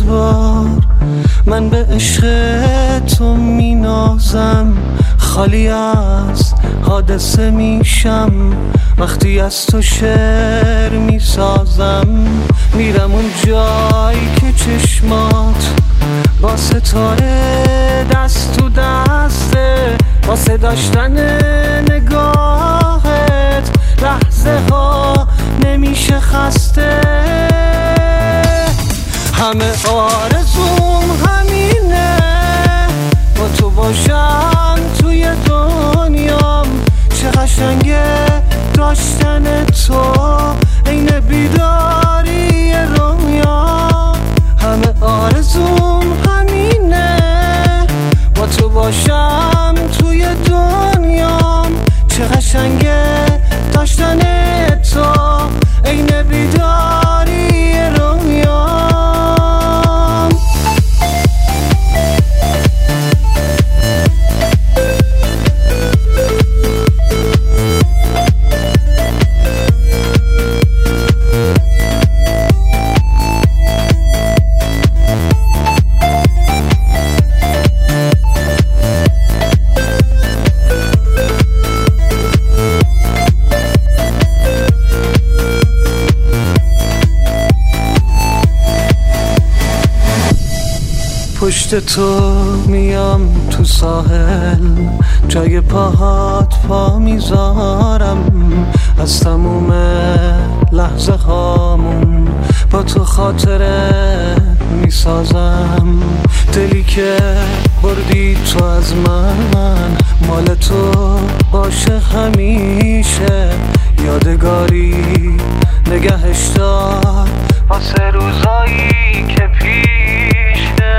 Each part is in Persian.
از بار من به عشق تو می نازم، خالی از حادثه میشم وقتی از تو شعر می سازم. میرم اون جایی که چشمات با ستاره دست تو دسته، واسه داشتن نگاهت لحظه ها نمیشه خسته. همه آرزوم همینه با تو باشم توی دنیام، چه قشنگه داشتن تو عین بیداری رویا. همه آرزوم همینه با تو باشم توی دنیام، چه قشنگه داشتن تو عین بیداری رویا. پشت تو میام تو ساحل، جای پاهات پا میذارم، از تموم لحظه هامون با تو خاطره میسازم. دلی که بردی تو از من مال تو باشه همیشه، یادگاری نگهش دار واسه روزایی که پیشه.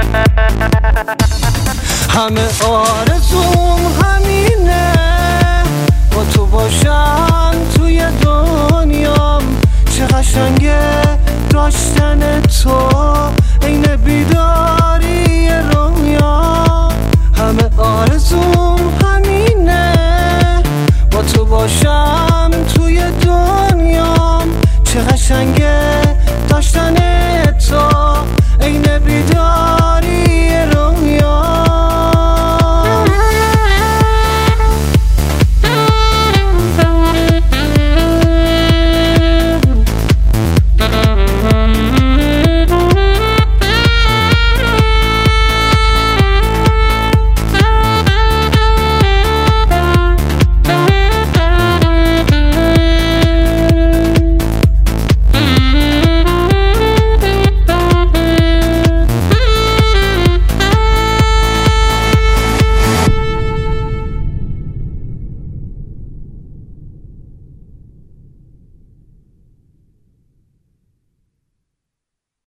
همه آرزوم همینه با تو باشم توی دنیام، چه قشنگه داشتن تو عین بیدار